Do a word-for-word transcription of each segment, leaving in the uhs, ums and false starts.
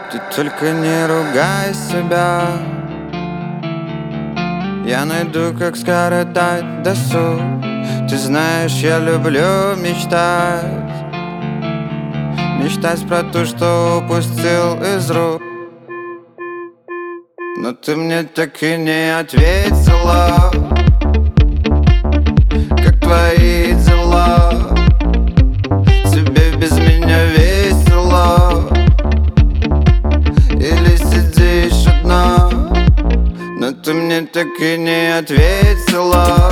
Ты только не ругай себя. Я найду, как скоротать досуг. Ты знаешь, я люблю мечтать. Мечтать про то, что упустил из рук. Но ты мне так и не ответила. Как твои дела? Тебе без меня весело? Или сидишь одна? Но ты мне так и не ответила.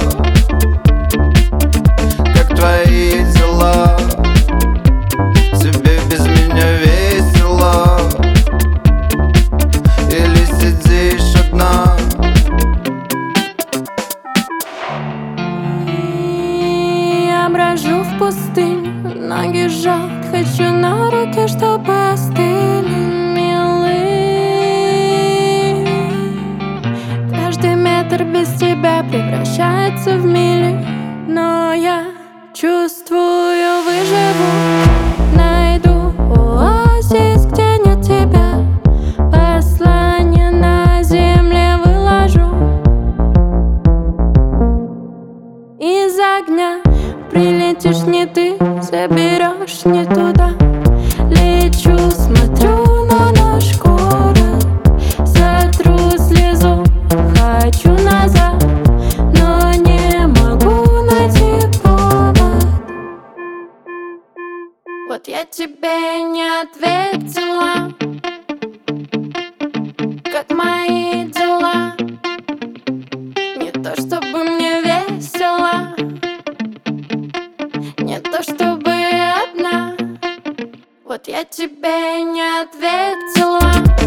Как твои дела? Тебе без меня весело? Или сидишь одна? Я брожу в пустыне, ноги жжет, хочу на руки, чтобы остыли, милый. Каждый метр без тебя превращается в мили, но я чувствую, выживу. Найду оазис, где нет тебя. Послание на земле выложу. Из огня прилетишь не ты, заберешь не туда. Лечу, смотрю на наш город, сотру слезу, хочу назад, но не могу найти повод. Вот я тебе не ответила. Как мои дела? Не то чтобы мне весело, не то чтобы одна. Вот я тебе не ответила.